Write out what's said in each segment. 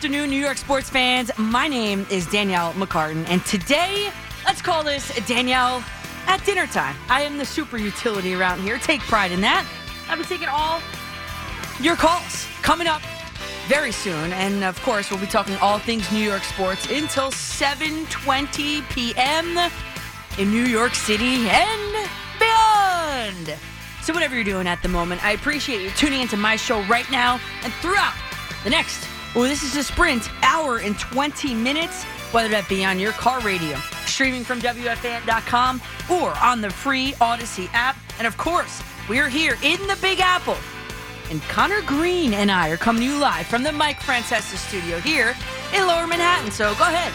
afternoon, New York sports fans. My name is Danielle McCartan, and today, let's call this Danielle at dinner time. I am the super utility around here. Take pride in that. I'll be taking all your calls coming up very soon, and of course, we'll be talking all things New York sports until 7:20 p.m. in New York City and beyond. So whatever you're doing at the moment, I appreciate you tuning into my show right now and throughout the next, this is a sprint, hour and 20 minutes, whether that be on your car radio, streaming from WFAN.com, or on the free Odyssey app. And of course, we're here in the Big Apple. And Connor Green and I are coming to you live from the Mike Francesa studio here in Lower Manhattan. So go ahead,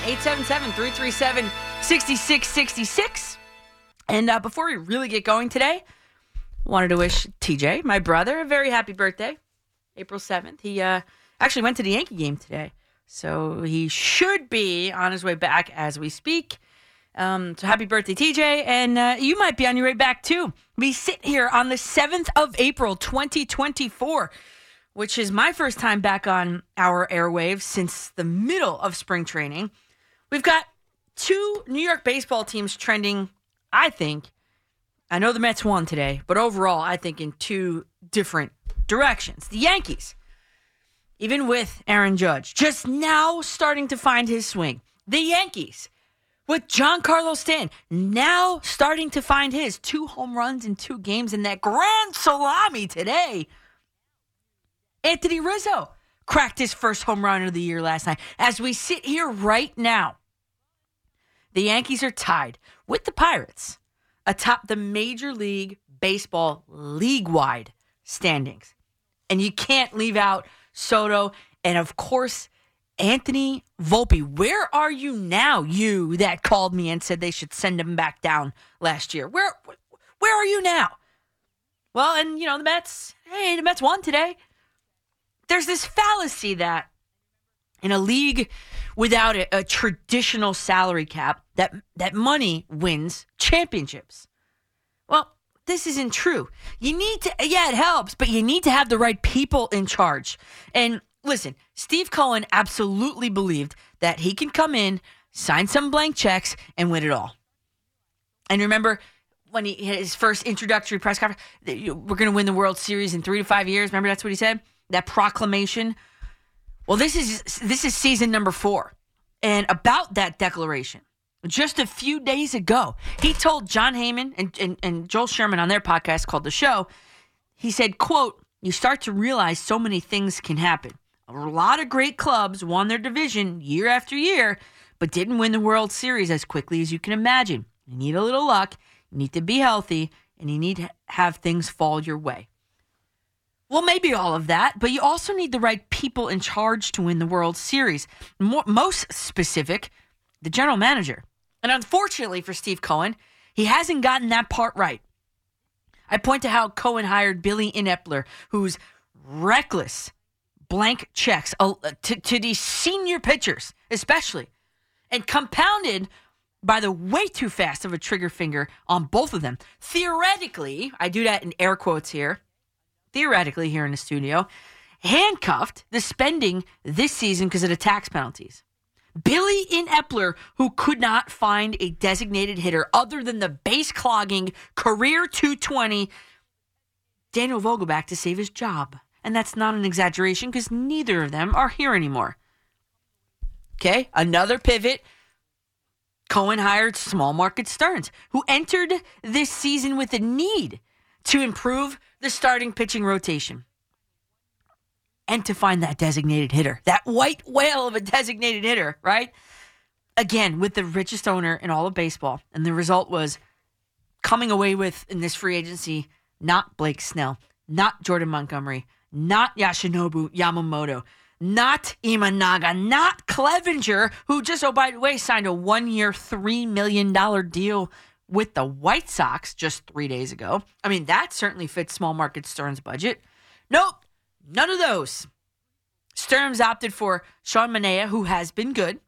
877-337-6666. And before we really get going today, wanted to wish TJ, my brother, a very happy birthday, April 7th. He actually went to the Yankee game today, so he should be on his way back as we speak. So happy birthday, TJ, and you might be on your way back too. We sit here on the 7th of April, 2024, which is my first time back on our airwaves since the middle of spring training. We've got two New York baseball teams trending, I think. I know the Mets won today, but overall, I think in two different directions. The Yankees, even with Aaron Judge, just now starting to find his swing. The Yankees, with Giancarlo Stanton, now starting to find his 2 home runs in 2 games in that grand salami today. Anthony Rizzo cracked his first home run of the year last night. As we sit here right now, the Yankees are tied with the Pirates atop the Major League Baseball league-wide standings. And you can't leave out Soto and, of course, Anthony Volpe. Where are you now, you that called me and said they should send him back down last year? Where are you now? Well, and, the Mets won today. There's this fallacy that in a league without a traditional salary cap, that money wins championships. Well, this isn't true. You need to, it helps, but you need to have the right people in charge. And listen, Steve Cohen absolutely believed that he can come in, sign some blank checks, and win it all. And remember when he had his first introductory press conference, we're going to win the World Series in 3 to 5 years. Remember that's what he said? That proclamation. Well, this is season number 4. And about that declaration, just a few days ago, he told John Heyman and Joel Sherman on their podcast called The Show, he said, quote, "You start to realize so many things can happen. A lot of great clubs won their division year after year, but didn't win the World Series as quickly as you can imagine. You need a little luck, you need to be healthy, and you need to have things fall your way." Well, maybe all of that, but you also need the right people in charge to win the World Series. Most specific, the general manager. And unfortunately for Steve Cohen, he hasn't gotten that part right. I point to how Cohen hired Billy Inepler, whose reckless blank checks to these senior pitchers, especially, and compounded by the way too fast of a trigger finger on both of them. Theoretically, I do that in air quotes here, theoretically here in the studio, handcuffed the spending this season because of the tax penalties. Billy Inepler, who could not find a designated hitter other than the base-clogging career .220 Daniel Vogelback to save his job. And that's not an exaggeration because neither of them are here anymore. Okay, another pivot. Cohen hired small market Stearns, who entered this season with a need to improve the starting pitching rotation and to find that designated hitter, that white whale of a designated hitter, right? Again, with the richest owner in all of baseball. And the result was coming away with, in this free agency, not Blake Snell, not Jordan Montgomery, not Yoshinobu Yamamoto, not Imanaga, not Clevenger, who just, oh, by the way, signed a 1-year, $3 million deal with the White Sox just 3 days ago. I mean, that certainly fits small market Stearns' budget. Nope, none of those. Stearns opted for Sean Manaea, who has been good.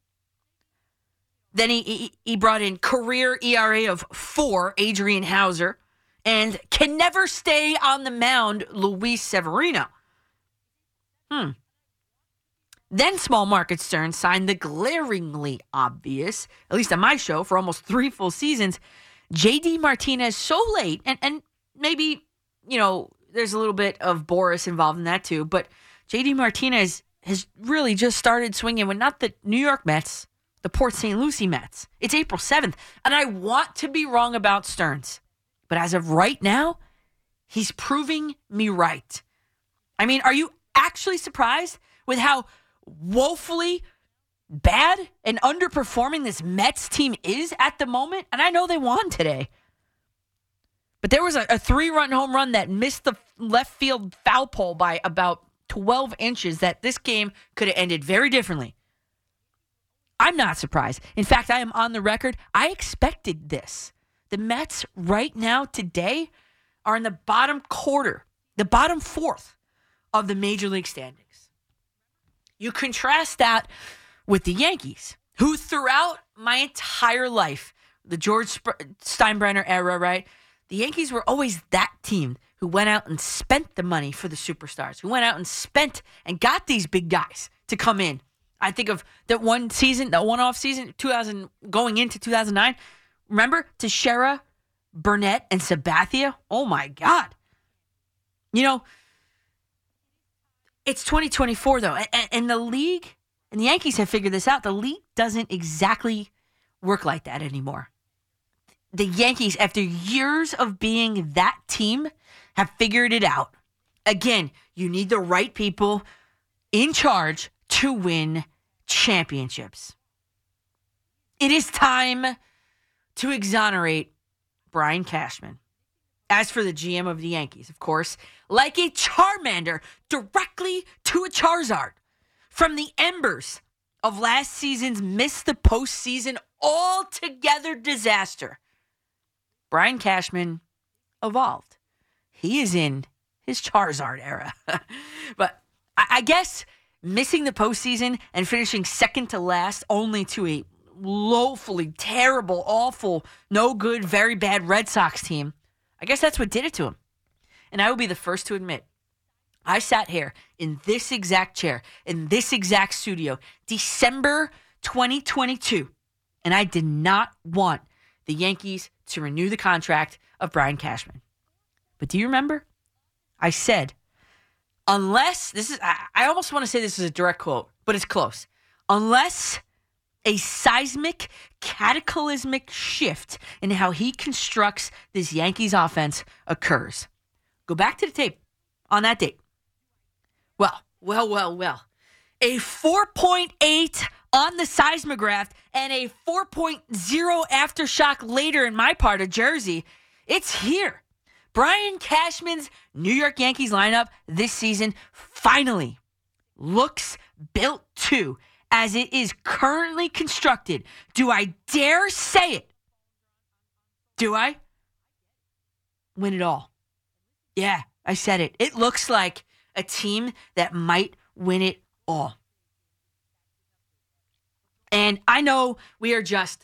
Then he brought in career ERA of 4, Adrian Hauser, and can never stay on the mound, Luis Severino. Then small market Stearns signed the glaringly obvious, at least on my show, for almost 3 full seasons, JD Martinez so late, and maybe, there's a little bit of Boris involved in that too, but JD Martinez has really just started swinging when not the New York Mets, the Port St. Lucie Mets. It's April 7th, and I want to be wrong about Stearns, but as of right now, he's proving me right. I mean, are you actually surprised with how woefully bad and underperforming this Mets team is at the moment? And I know they won today. But there was a 3-run home run that missed the left field foul pole by about 12 inches that this game could have ended very differently. I'm not surprised. In fact, I am on the record. I expected this. The Mets right now today are in the bottom quarter, the bottom fourth of the Major League standings. You contrast that with the Yankees, who throughout my entire life, the George Steinbrenner era, right? The Yankees were always that team who went out and spent the money for the superstars, who went out and spent and got these big guys to come in. I think of that one season, that one-off season, 2000 going into 2009. Remember Teixeira, Burnett, and Sabathia? Oh, my God. It's 2024, though, and the league, and the Yankees have figured this out, the league doesn't exactly work like that anymore. The Yankees, after years of being that team, have figured it out. Again, you need the right people in charge to win championships. It is time to exonerate Brian Cashman. As for the GM of the Yankees, of course, like a Charmander directly to a Charizard, from the embers of last season's miss the postseason altogether disaster, Brian Cashman evolved. He is in his Charizard era. But I guess missing the postseason and finishing second to last only to a woefully terrible, awful, no good, very bad Red Sox team, I guess that's what did it to him. And I will be the first to admit, I sat here in this exact chair, in this exact studio, December 2022, and I did not want the Yankees to renew the contract of Brian Cashman. But do you remember? I said, unless, I almost want to say this is a direct quote, but it's close. Unless a seismic, cataclysmic shift in how he constructs this Yankees offense occurs. Go back to the tape on that date. Well. A 4.8 on the seismograph and a 4.0 aftershock later in my part of Jersey. It's here. Brian Cashman's New York Yankees lineup this season finally looks built to, as it is currently constructed. Do I dare say it? Do I? Win it all. Yeah, I said it. It looks like a team that might win it all. And I know we are just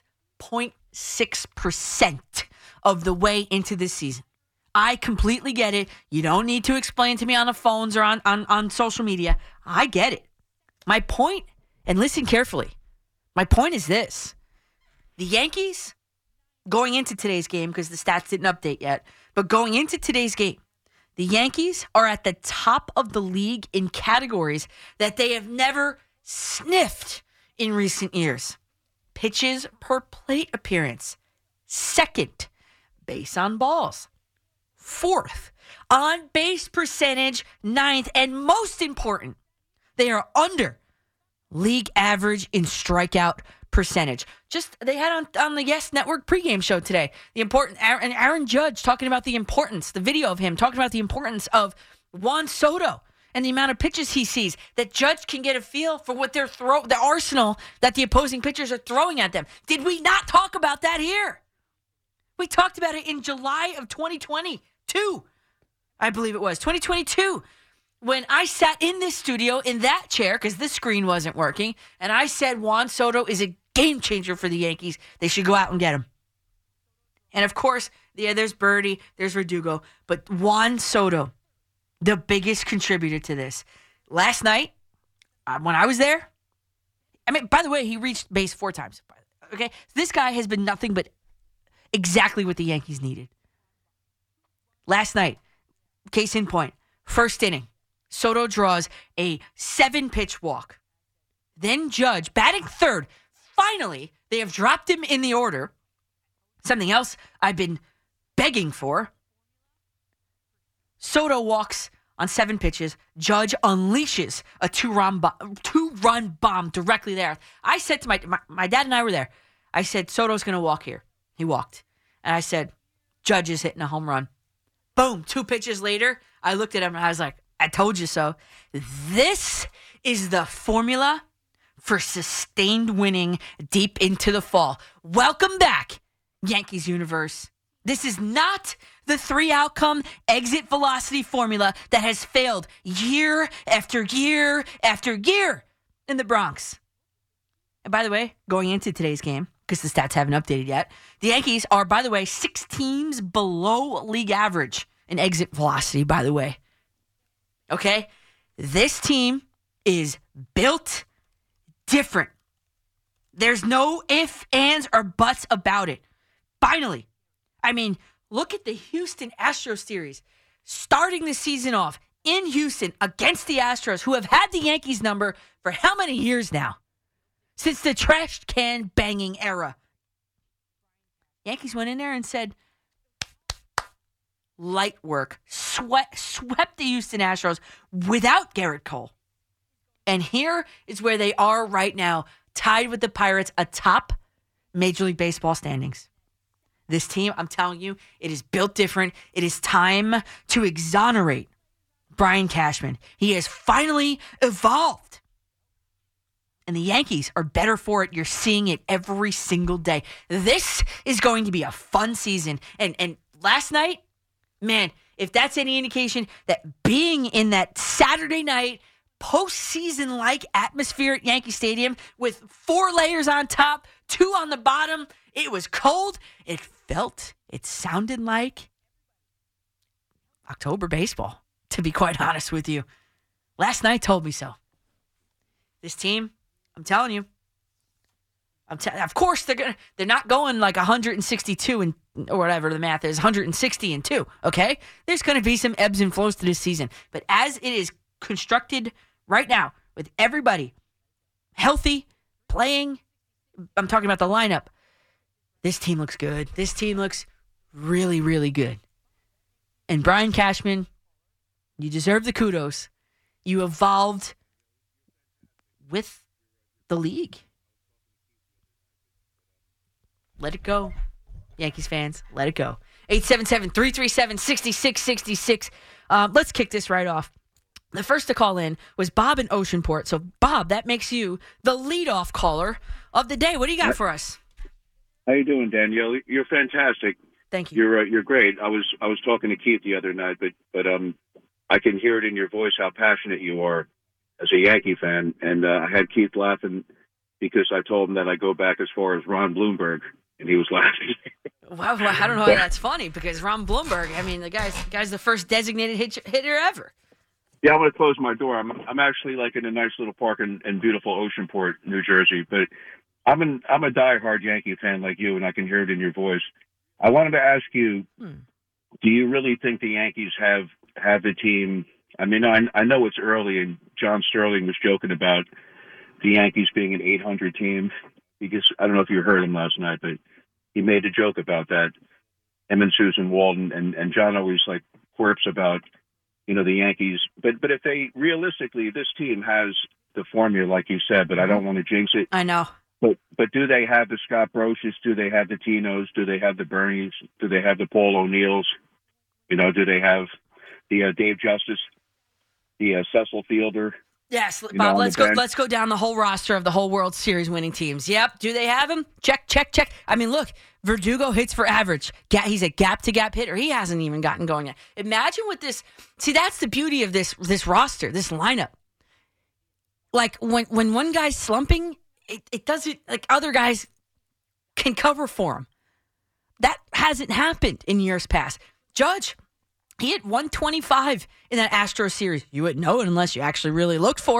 0.6% of the way into this season. I completely get it. You don't need to explain to me on the phones or on social media. I get it. My point, and listen carefully, my point is this. The Yankees, going into today's game, because the stats didn't update yet, but going into today's game, the Yankees are at the top of the league in categories that they have never sniffed in recent years. Pitches per plate appearance, second. Base on balls, fourth. On base percentage, ninth. And most important, they are under league average in strikeout percentage. They had on the Yes Network pregame show today, Aaron Judge talking about the importance, the video of him talking about the importance of Juan Soto and the amount of pitches he sees, that Judge can get a feel for what the arsenal that the opposing pitchers are throwing at them. Did we not talk about that here? We talked about it in July of 2022. I believe it was 2022. When I sat in this studio in that chair, because the screen wasn't working, and I said Juan Soto is a game changer for the Yankees. They should go out and get him. And of course, there's Birdie, there's Verdugo, but Juan Soto, the biggest contributor to this. Last night, when I was there, I mean, by the way, he reached base 4 times. Okay, this guy has been nothing but exactly what the Yankees needed. Last night, case in point, first inning, Soto draws a 7-pitch walk. Then Judge, batting third, finally, they have dropped him in the order. Something else I've been begging for. Soto walks on 7 pitches. Judge unleashes a 2-run bomb directly there. I said to my dad and I were there. I said, Soto's going to walk here. He walked. And I said, Judge is hitting a home run. Boom. 2 pitches later, I looked at him and I was like, I told you so. This is the formula for sustained winning deep into the fall. Welcome back, Yankees universe. This is not the 3-outcome exit velocity formula that has failed year after year after year in the Bronx. And by the way, going into today's game, because the stats haven't updated yet, the Yankees are, by the way, 6 teams below league average in exit velocity, by the way. Okay? This team is built different. There's no ifs, ands, or buts about it. Finally. I mean, look at the Houston Astros series. Starting the season off in Houston against the Astros, who have had the Yankees number for how many years now? Since the trash can banging era. Yankees went in there and said, light work. Swept the Houston Astros without Garrett Cole. And here is where they are right now, tied with the Pirates atop Major League Baseball standings. This team, I'm telling you, it is built different. It is time to exonerate Brian Cashman. He has finally evolved. And the Yankees are better for it. You're seeing it every single day. This is going to be a fun season. And last night, man, if that's any indication that being in that Saturday night postseason-like atmosphere at Yankee Stadium with 4 layers on top, 2 on the bottom, it was cold. It sounded like October baseball, to be quite honest with you. Last night told me so. This team, I'm telling you, of course they're not going like 162 and or whatever the math is, 160 and 2. Okay, there's going to be some ebbs and flows to this season, but as it is constructed right now, with everybody healthy, playing, I'm talking about the lineup. This team looks good. This team looks really, really good. And Brian Cashman, you deserve the kudos. You evolved with the league. Let it go, Yankees fans. Let it go. 877-337-6666. Let's kick this right off. The first to call in was Bob in Oceanport. So, Bob, that makes you the leadoff caller of the day. What do you got for us? How you doing, Danielle? You're fantastic. Thank you. You're great. I was talking to Keith the other night, but I can hear it in your voice how passionate you are as a Yankee fan, and I had Keith laughing because I told him that I go back as far as Ron Bloomberg, and he was laughing. Well, I don't know how that's funny because Ron Bloomberg, I mean, the guy's the first designated hitter ever. Yeah, I'm going to close my door. I'm actually like in a nice little park in beautiful Oceanport, New Jersey, but I'm a diehard Yankee fan like you, and I can hear it in your voice. I wanted to ask you, do you really think the Yankees have the team? I mean, I know it's early, and John Sterling was joking about the Yankees being an 800 team. Because I don't know if you heard him last night, but he made a joke about that. Him and Susan Walden, and John always like quirks about, the Yankees. But if they realistically, this team has the formula, like you said, but I don't want to jinx it. I know. But do they have the Scott Brosius? Do they have the Tinos? Do they have the Bernies? Do they have the Paul O'Neills? Do they have the Dave Justice, the Cecil Fielder? Yes, Bob, let's go down the whole roster of the whole World Series winning teams. Yep. Do they have him? Check. I mean, look, Verdugo hits for average. He's a gap-to-gap hitter. He hasn't even gotten going yet. Imagine what this... See, that's the beauty of this roster, this lineup. Like, when one guy's slumping, it doesn't... Like, other guys can cover for him. That hasn't happened in years past. Judge... He hit 125 in that Astros series. You wouldn't know it unless you actually really looked for it.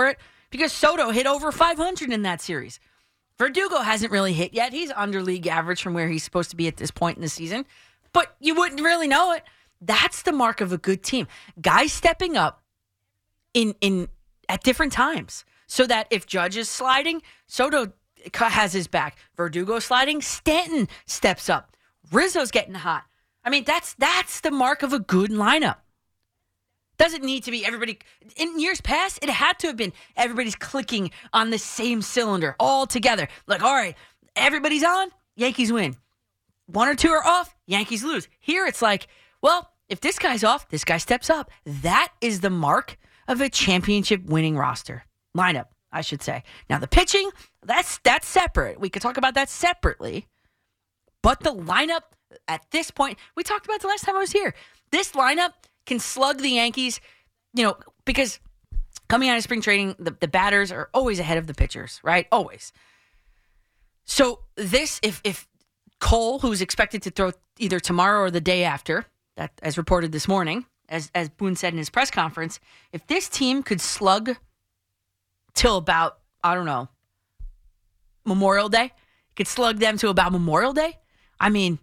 because Soto hit over 500 in that series. Verdugo hasn't really hit yet. He's under league average from where he's supposed to be at this point in the season, but you wouldn't really know it. That's the mark of a good team. Guys stepping up in at different times so that if Judge is sliding, Soto has his back. Verdugo sliding, Stanton steps up. Rizzo's getting hot. I mean, that's the mark of a good lineup. Doesn't need to be everybody. In years past, it had to have been everybody's clicking on the same cylinder all together. Like, all right, everybody's on, Yankees win. One or two are off, Yankees lose. Here it's like, well, if this guy's off, this guy steps up. That is the mark of a championship winning roster. Lineup, I should say. Now, the pitching, that's separate. We could talk about that separately. But the lineup at this point, we talked about the last time I was here. This lineup can slug the Yankees, because coming out of spring training, the batters are always ahead of the pitchers, right? Always. So this, if Cole, who's expected to throw either tomorrow or the day after, that as reported this morning, as Boone said in his press conference, if this team could slug till about, I don't know, Memorial Day, could slug them to about Memorial Day, I mean,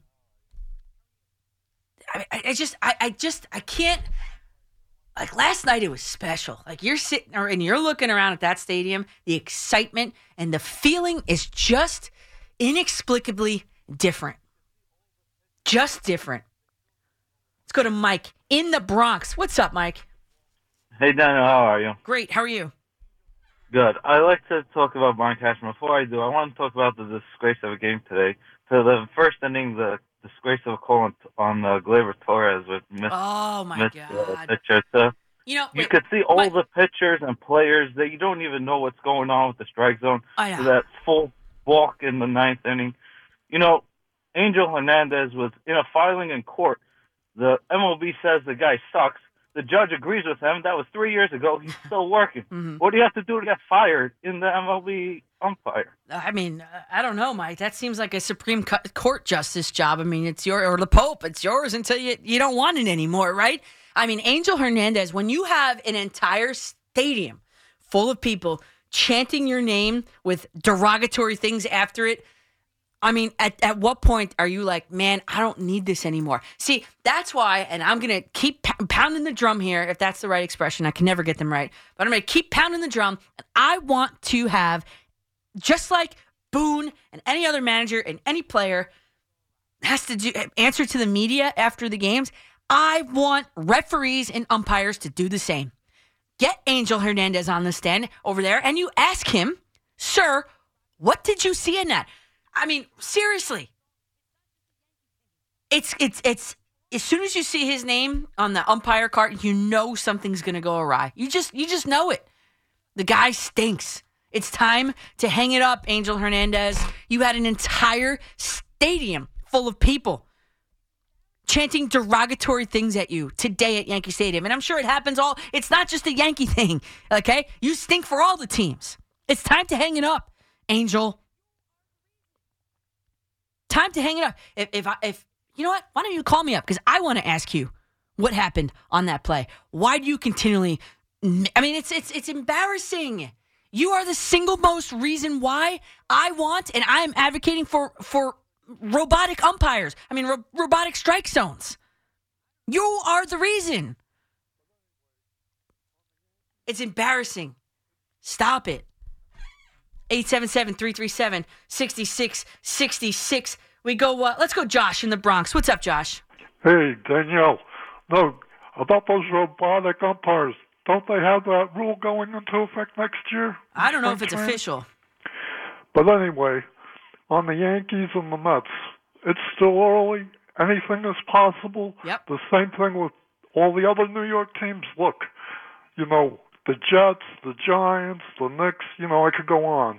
I can't. Like last night, it was special. Like you're sitting and you're looking around at that stadium, the excitement and the feeling is just inexplicably different. Just different. Let's go to Mike in the Bronx. What's up, Mike? Hey, Daniel, how are you? Great. How are you? Good. I like to talk about Brian Cashman. Before I do, I want to talk about the disgrace of a game today. So the first inning, the disgrace of a call on Gleyber Torres with pitcher. So you could see all the pitchers and players that you don't even know what's going on with the strike zone. So that full balk in the ninth inning. Angel Hernandez was in a filing in court. The MLB says the guy sucks. The judge agrees with him. That was 3 years ago. He's still working. Mm-hmm. What do you have to do to get fired in the MLB umpire? I mean, I don't know, Mike. That seems like a Supreme Court justice job. I mean, it's or the Pope. It's yours until you don't want it anymore, right? I mean, Angel Hernandez, when you have an entire stadium full of people chanting your name with derogatory things after it, I mean, at what point are you like, man, I don't need this anymore? See, that's why, and I'm going to keep pounding the drum here, if that's the right expression. I can never get them right. But I'm going to keep pounding the drum. And I want to have, just like Boone and any other manager and any player has to answer to the media after the games, I want referees and umpires to do the same. Get Angel Hernandez on the stand over there, and you ask him, sir, what did you see in that? I mean, seriously. It's as soon as you see his name on the umpire card, you know something's going to go awry. You just know it. The guy stinks. It's time to hang it up, Angel Hernandez. You had an entire stadium full of people chanting derogatory things at you today at Yankee Stadium. And I'm sure it happens it's not just a Yankee thing, okay? You stink for all the teams. It's time to hang it up, Angel. Time to hang it up. If you know what? Why don't you call me up? Because I want to ask you what happened on that play. Why do you continually? I mean, it's embarrassing. You are the single most reason why I want and I am advocating for robotic umpires. I mean, robotic strike zones. You are the reason. It's embarrassing. Stop it. 877-337-6666. We go, let's go Josh in the Bronx. What's up, Josh? Hey, Danielle. No, about those robotic umpires. Don't they have that rule going into effect next year? I don't know if it's official. But anyway, on the Yankees and the Mets, it's still early. Anything is possible. Yep. The same thing with all the other New York teams. Look, the Jets, the Giants, the Knicks, I could go on.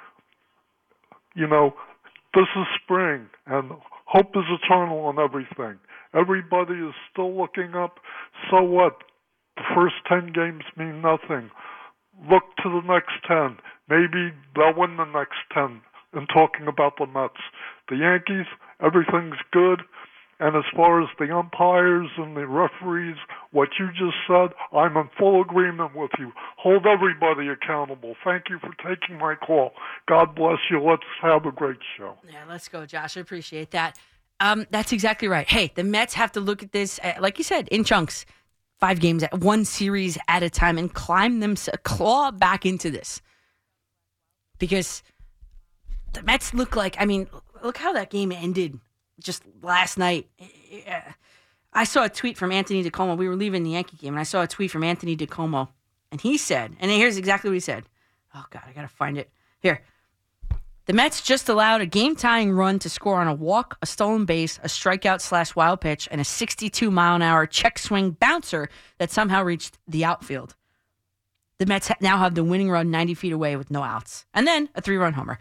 This is spring, and hope is eternal on everything. Everybody is still looking up. So what? The first 10 games mean nothing. Look to the next 10. Maybe they'll win the next 10 in talking about the Mets. The Yankees, everything's good. And as far as the umpires and the referees, what you just said, I'm in full agreement with you. Hold everybody accountable. Thank you for taking my call. God bless you. Let's have a great show. Yeah, let's go, Josh. I appreciate that. That's exactly right. Hey, the Mets have to look at this, like you said, in chunks. 5 games, one series at a time, and claw back into this. Because the Mets look like, look how that game ended just last night. I saw a tweet from Anthony DiComo. We were leaving the Yankee game, and I saw a tweet from Anthony DiComo, and he said, and here's exactly what he said. Oh, God, I got to find it. Here. The Mets just allowed a game-tying run to score on a walk, a stolen base, a strikeout/wild pitch, and a 62-mile-an-hour check swing bouncer that somehow reached the outfield. The Mets now have the winning run 90 feet away with no outs, and then a 3-run homer.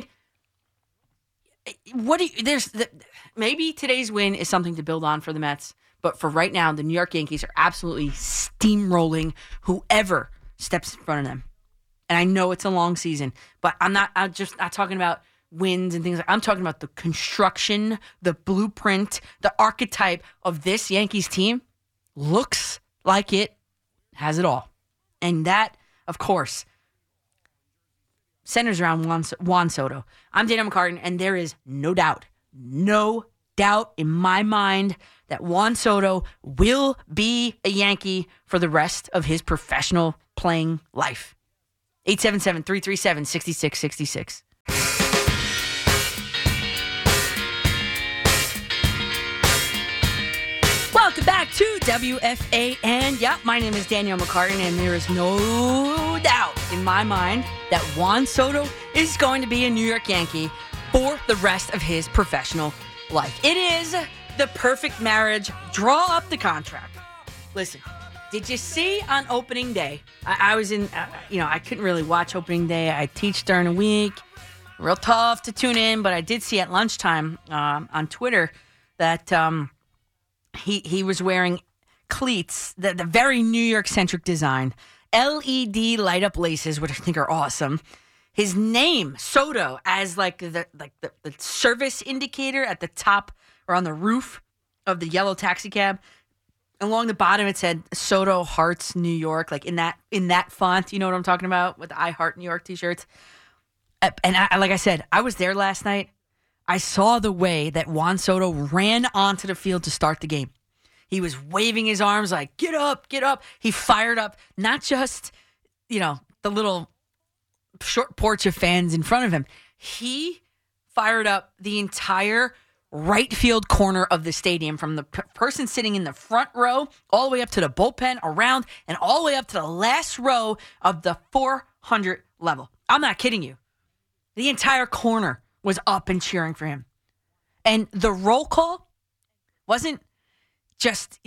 Maybe today's win is something to build on for the Mets, but for right now, the New York Yankees are absolutely steamrolling whoever steps in front of them. And I know it's a long season, but I'm just not talking about wins and things. I'm talking about the construction, the blueprint, the archetype of this Yankees team looks like it has it all. And that, of course, centers around Juan Soto. I'm Daniel McCartan, and there is no doubt in my mind that Juan Soto will be a Yankee for the rest of his professional playing life. 877-337-6666. Welcome back to WFAN. Yep, my name is Daniel McCartan, and there is no doubt in my mind that Juan Soto is going to be a New York Yankee for the rest of his professional life. It is the perfect marriage. Draw up the contract. Listen. Did you see on opening day? I was in, I couldn't really watch opening day. I teach during the week. Real tough to tune in, but I did see at lunchtime on Twitter that he was wearing cleats, the very New York-centric design, LED light-up laces, which I think are awesome. His name, Soto, as like the service indicator at the top or on the roof of the yellow taxi cab. Along the bottom, it said Soto Hearts New York, like in that font. You know what I'm talking about with the I Heart New York t-shirts. And like I said, I was there last night. I saw the way that Juan Soto ran onto the field to start the game. He was waving his arms like, get up, get up. He fired up not just, the little short porch of fans in front of him. He fired up the entire right field corner of the stadium, from the person sitting in the front row all the way up to the bullpen, around, and all the way up to the last row of the 400 level. I'm not kidding you. The entire corner was up and cheering for him. And the roll call wasn't just,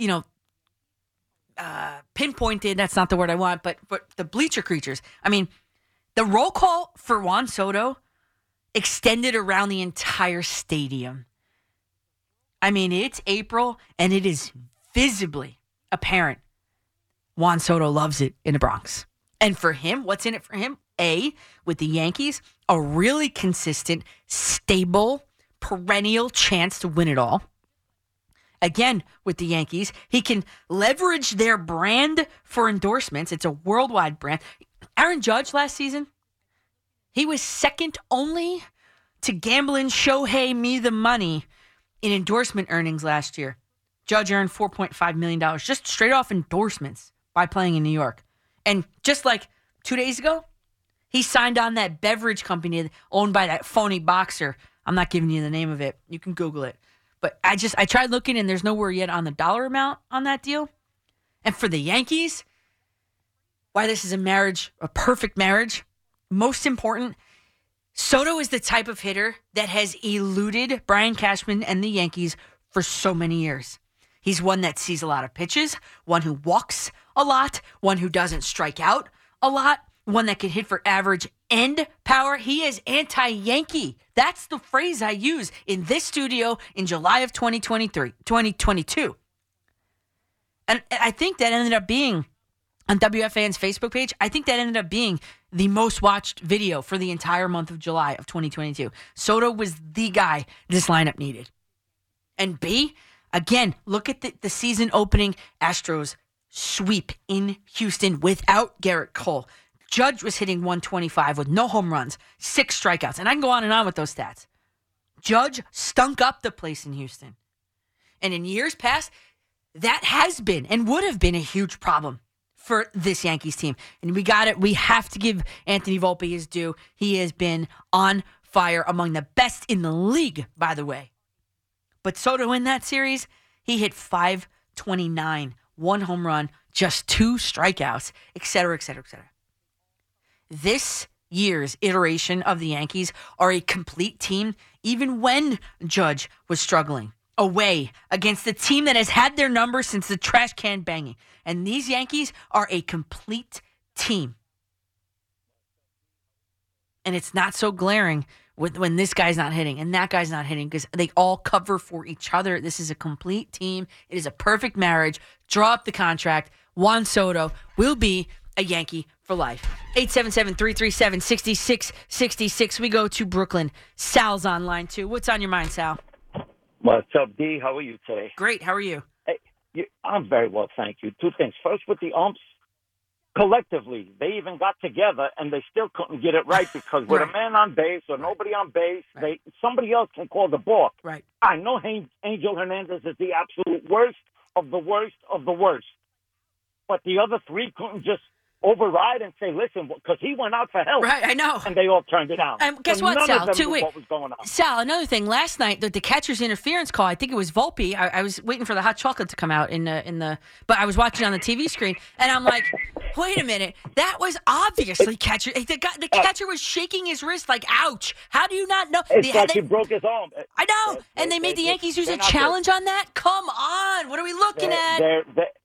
pinpointed. That's not the word I want, but the bleacher creatures. The roll call for Juan Soto extended around the entire stadium. It's April, and it is visibly apparent Juan Soto loves it in the Bronx. And for him, what's in it for him? With the Yankees, a really consistent, stable, perennial chance to win it all. Again, with the Yankees, he can leverage their brand for endorsements. It's a worldwide brand. Aaron Judge last season, he was second only to gambling Shohei Me the Money in endorsement earnings last year. Judge earned $4.5 million just straight off endorsements by playing in New York. And just like 2 days ago, he signed on that beverage company owned by that phony boxer. I'm not giving you the name of it. You can Google it. But I tried looking, and there's nowhere yet on the dollar amount on that deal. And for the Yankees, why this is a perfect marriage, most important, Soto is the type of hitter that has eluded Brian Cashman and the Yankees for so many years. He's one that sees a lot of pitches, one who walks a lot, one who doesn't strike out a lot, one that can hit for average and power. He is anti-Yankee. That's the phrase I use in this studio in July of 2022. And I think that ended up being, on WFAN's Facebook page, I think that ended up being the most watched video for the entire month of July of 2022. Soto was the guy this lineup needed. And B, Again, look at the season opening Astros sweep in Houston without Garrett Cole. Judge was hitting 125 with no home runs, 6 strikeouts. And I can go on and on with those stats. Judge stunk up the place in Houston. And in years past, that has been and would have been a huge problem for this Yankees team. And we have to give Anthony Volpe his due. He has been on fire, among the best in the league, by the way. But Soto in that series, he hit .529, 1 home run, just 2 strikeouts, et cetera, et cetera, et cetera. This year's iteration of the Yankees are a complete team, even when Judge was struggling away against the team that has had their number since the trash can banging. And these Yankees are a complete team. And it's not so glaring when this guy's not hitting and that guy's not hitting, because they all cover for each other. This is a complete team. It is a perfect marriage. Draw up the contract. Juan Soto will be a Yankee for life. 877-337-6666. We go to Brooklyn. Sal's on line 2. What's on your mind, Sal? What's up, D? How are you today? Great. How are you? Hey, I'm very well, thank you. 2 things. First, with the umps, collectively, they even got together and they still couldn't get it right because with a man on base or nobody on base, somebody else can call the ball. Right. I know Angel Hernandez is the absolute worst of the worst of the worst, but the other 3 couldn't just override and say, listen, because he went out for help. Right, I know. And they all turned it down. And guess so what, none Sal? of them 2 knew weeks. what was going on. Sal, another thing. Last night, the catcher's interference call, I think it was Volpe. I was waiting for the hot chocolate to come out but I was watching on the TV screen, and I'm like, wait a minute. That was obviously catcher. The catcher was shaking his wrist like, ouch. How do you not know? It's like he broke his arm. I know. And they made the Yankees use a challenge on that? Come on. What are we looking at?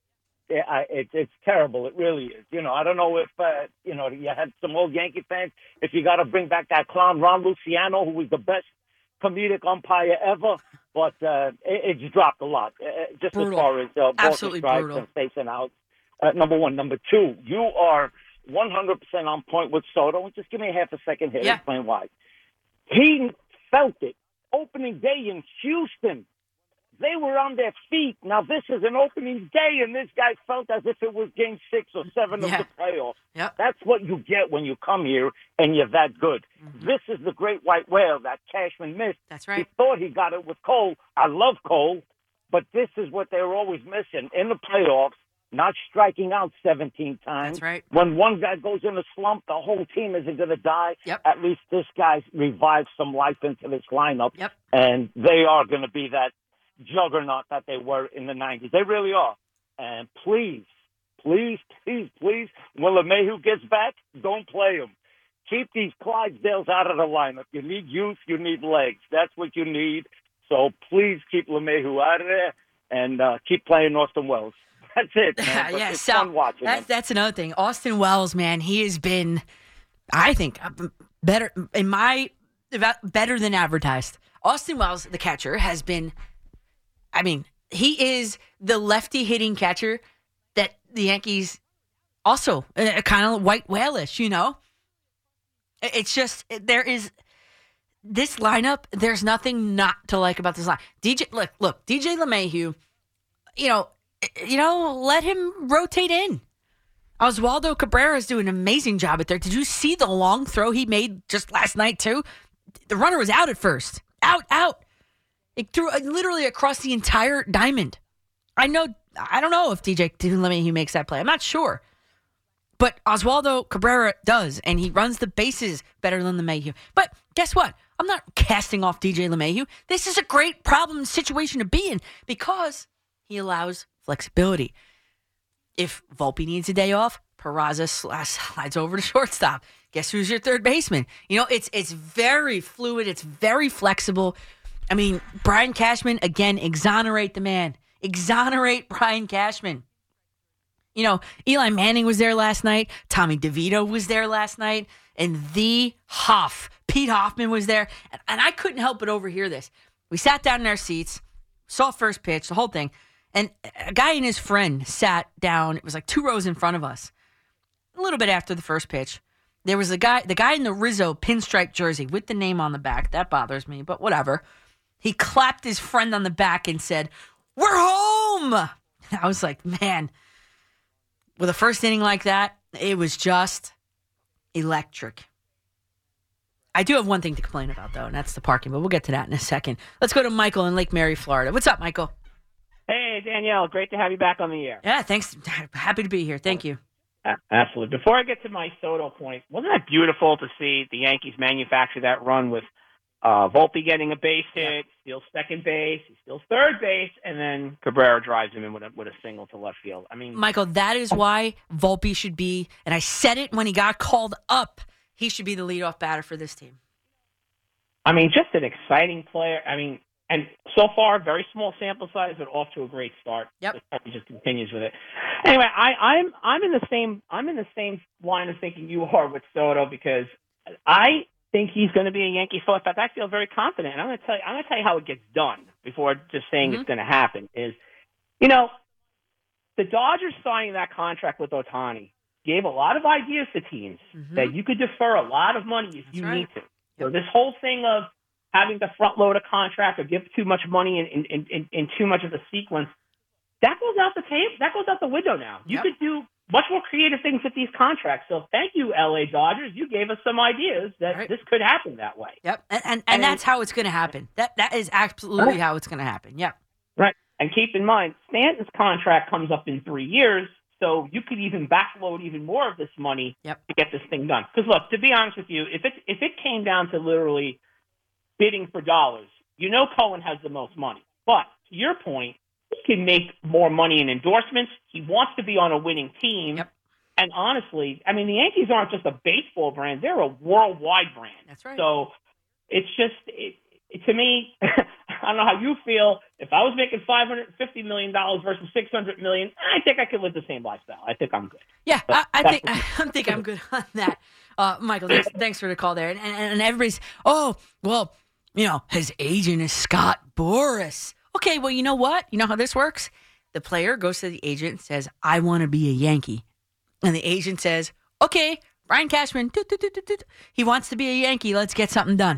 It's terrible. It really is. I don't know if, you had some old Yankee fans, if you got to bring back that clown, Ron Luciano, who was the best comedic umpire ever, but it's dropped a lot. Just brutal. As far as ball strikes and facing out. Number 1. Number 2, you are 100% on point with Soto. And just give me a half a second here to explain why. He felt it. Opening day in Houston. They were on their feet. Now, this is an opening day, and this guy felt as if it was game 6 or 7 of the playoffs. Yep. That's what you get when you come here and you're that good. Mm-hmm. This is the great white whale that Cashman missed. That's right. He thought he got it with Cole. I love Cole, but this is what they were always missing in the playoffs, not striking out 17 times. That's right. When one guy goes in a slump, the whole team isn't going to die. Yep. At least this guy revives some life into this lineup, yep. And they are going to be that juggernaut that they were in the 90s. They really are. And please, when LeMahieu gets back, don't play him. Keep these Clydesdales out of the lineup. You need youth, you need legs. That's what you need. So please keep LeMahieu out of there and keep playing Austin Wells. That's it, man. But it's fun watching him. That's another thing. Austin Wells, man, he has been, I think, better than advertised. Austin Wells, the catcher, has been, he is the lefty hitting catcher that the Yankees also kind of white whale-ish, It's just, there is this lineup, there's nothing not to like about this line. DJ LeMahieu, let him rotate in. Oswaldo Cabrera is doing an amazing job at there. Did you see the long throw he made just last night, too? The runner was out at first. Out. It threw literally across the entire diamond. I don't know if DJ LeMahieu makes that play. I'm not sure. But Oswaldo Cabrera does, and he runs the bases better than LeMahieu. But guess what? I'm not casting off DJ LeMahieu. This is a great situation to be in because he allows flexibility. If Volpe needs a day off, Peraza slides over to shortstop. Guess who's your third baseman? It's very fluid. It's very flexible. Brian Cashman, again, exonerate the man. Exonerate Brian Cashman. Eli Manning was there last night. Tommy DeVito was there last night. And Pete Hoffman was there. And I couldn't help but overhear this. We sat down in our seats, saw first pitch, the whole thing. And a guy and his friend sat down. It was like 2 rows in front of us. A little bit after the first pitch. There was the guy in the Rizzo pinstripe jersey with the name on the back. That bothers me, but whatever. He clapped his friend on the back and said, we're home. I was like, man, with a first inning like that, it was just electric. I do have one thing to complain about, though, and that's the parking, but we'll get to that in a second. Let's go to Michael in Lake Mary, Florida. What's up, Michael? Hey, Danielle. Great to have you back on the air. Yeah, thanks. Happy to be here. Thank you. Absolutely. Before I get to my Soto point, wasn't that beautiful to see the Yankees manufacture that run with Volpe getting a base hit, steals second base, he steals third base, and then Cabrera drives him in with a single to left field. I mean, Michael, that is why Volpe should be, and I said it when he got called up, he should be the leadoff batter for this team. I mean, just an exciting player. I mean, and so far, very small sample size, but off to a great start. Yep. He just continues with it. Anyway, I'm in the same line of thinking you are with Soto, because I think he's going to be a Yankee for. In fact, I feel very confident. And I'm going to tell you how it gets done before just saying it's going to happen. Is, you know, the Dodgers signing that contract with Ohtani gave a lot of ideas to teams that you could defer a lot of money if you need to. So this whole thing of having to front load a contract or give too much money in too much of the sequence, that goes out the tape. That goes out the window now. You could do much more creative things with these contracts. So thank you, LA Dodgers. You gave us some ideas that this could happen that way. Yep. And that's how it's going to happen. That is absolutely how it's going to happen. Yep. Right. And keep in mind, Stanton's contract comes up in 3 years. So you could even backload even more of this money to get this thing done. Because look, to be honest with you, if it came down to literally bidding for dollars, you know Cohen has the most money. But to your point, he can make more money in endorsements. He wants to be on a winning team. Yep. And honestly, I mean, the Yankees aren't just a baseball brand; they're a worldwide brand. That's right. So it's just to me. I don't know how you feel. If I was making $550 million versus $600 million, I think I could live the same lifestyle. I think I'm good. Yeah, I think I'm good on that. Michael, thanks for the call there. And everybody's, oh, well, you know, his agent is Scott Boras. Okay, well, you know what? You know how this works? The player goes to the agent and says, I want to be a Yankee. And the agent says, okay, Brian Cashman, he wants to be a Yankee. Let's get something done.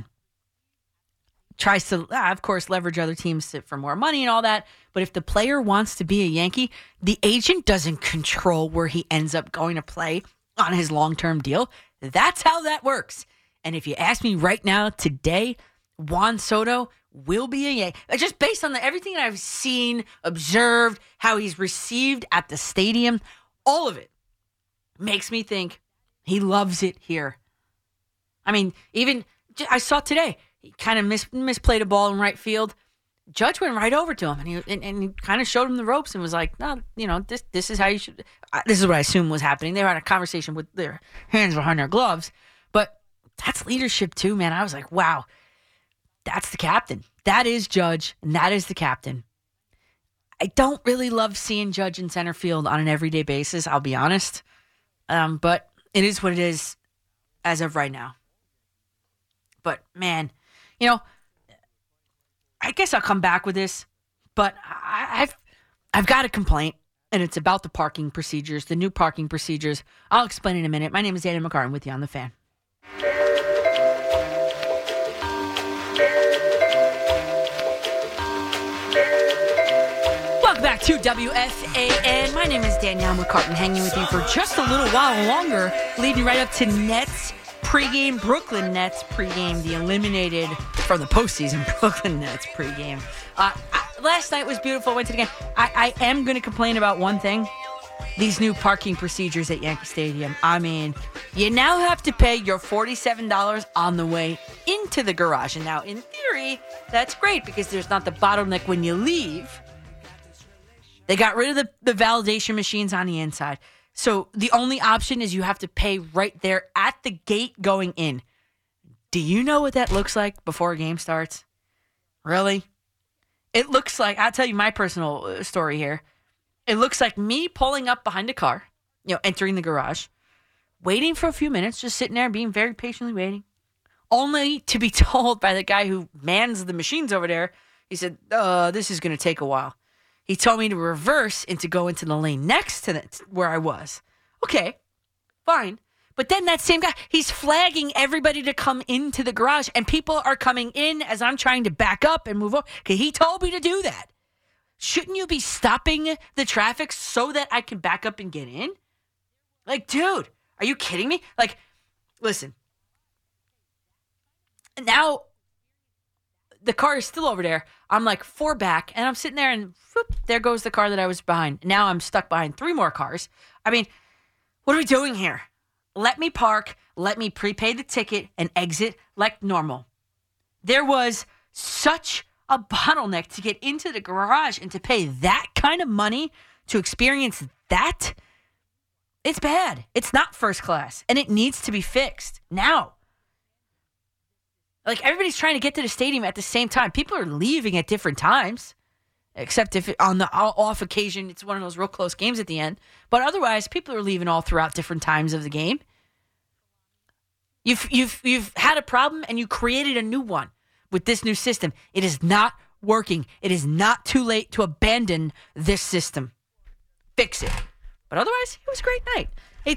Tries to, of course, leverage other teams for more money and all that. But if the player wants to be a Yankee, the agent doesn't control where he ends up going to play on his long-term deal. That's how that works. And if you ask me right now, today, Juan Soto will be a Yankee. Just based on everything that I've seen, observed, how he's received at the stadium, all of it makes me think he loves it here. I mean, even I saw today, he kind of misplayed a ball in right field. Judge went right over to him, and he kind of showed him the ropes and was like, no, you know, this is how you should. This is what I assume was happening. They were having a conversation with their hands behind their gloves. But that's leadership too, man. I was like, wow, that's the captain. That is Judge, and that is the captain. I don't really love seeing Judge in center field on an everyday basis, I'll be honest. But it is what it is as of right now. But, man, you know, I guess I'll come back with this, but I've got a complaint, and it's about the parking procedures, the new parking procedures. I'll explain in a minute. My name is Daniel McCartan with you on The Fan. Welcome back to WFAN. My name is Danielle McCartan, hanging with you for just a little while longer, leading right up to Nets pregame, Brooklyn Nets pregame, the eliminated from the postseason Brooklyn Nets pregame. Last night was beautiful. Went to the game. I am going to complain about one thing. These new parking procedures at Yankee Stadium. I mean, you now have to pay your $47 on the way into the garage. And now, in theory, that's great because there's not the bottleneck when you leave. They got rid of the validation machines on the inside. So the only option is you have to pay right there at the gate going in. Do you know what that looks like before a game starts? Really? It looks like, I'll tell you my personal story here. It looks like me pulling up behind a car, entering the garage, waiting for a few minutes, just sitting there being very patiently waiting, only to be told by the guy who mans the machines over there, he said, this is going to take a while. He told me to reverse and to go into the lane next to where I was. Okay, fine. But then that same guy, he's flagging everybody to come into the garage, and people are coming in as I'm trying to back up and move over, because he told me to do that. Shouldn't you be stopping the traffic so that I can back up and get in? Like, dude, are you kidding me? Like, listen. Now, the car is still over there. I'm like 4 back, and I'm sitting there, and whoop, there goes the car that I was behind. Now I'm stuck behind 3 more cars. I mean, what are we doing here? Let me park, let me prepay the ticket, and exit like normal. There was such a bottleneck to get into the garage and to pay that kind of money to experience that. It's bad. It's not first class, and it needs to be fixed now. Like, everybody's trying to get to the stadium at the same time. People are leaving at different times, except if on the off occasion it's one of those real close games at the end. But otherwise, people are leaving all throughout different times of the game. You've had a problem, and you created a new one with this new system. It is not working. It is not too late to abandon this system. Fix it. But otherwise, it was a great night.